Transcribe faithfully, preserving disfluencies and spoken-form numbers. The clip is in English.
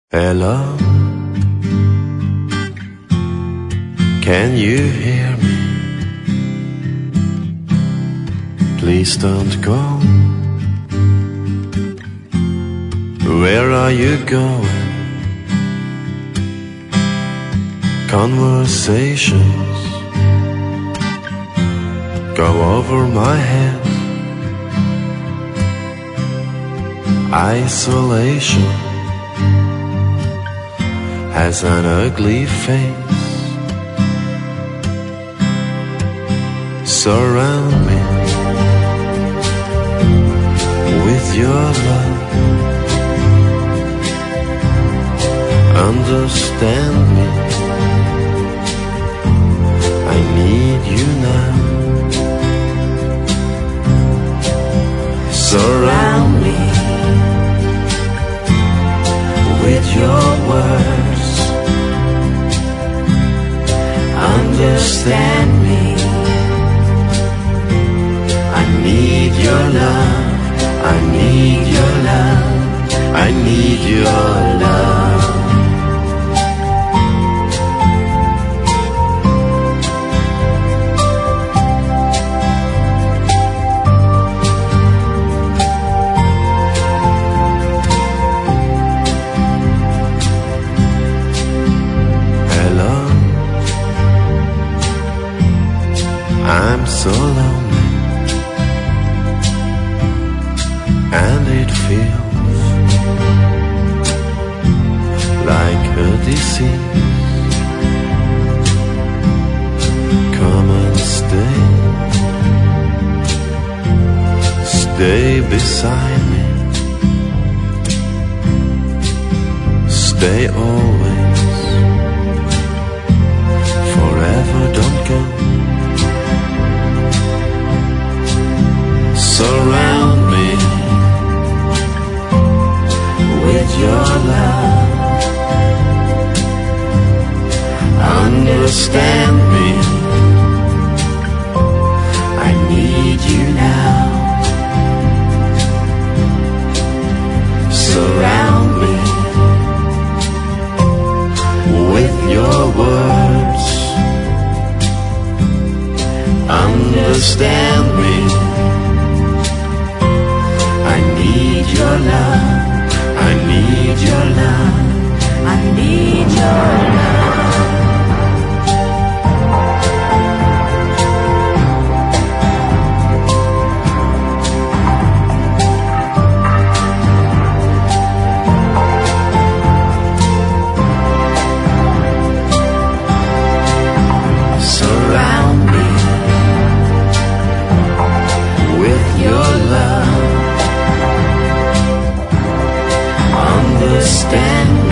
Hello, can you hear me? Please don't go. Where are you going? Conversations go over my head. Isolation has an ugly face. Surround me with your love. Understand me, I need you now. Surround me with your words. Understand me, I need your love, I need your love, I need your love. I'm so lonely, and it feels like a disease. Come and stay, stay beside me, stay always, forever, don't go. Surround me with your love. Understand me, I need you now. Surround me with your words. Understand me, I need your love, I need your love, I need your love. Surround me with your love. Understand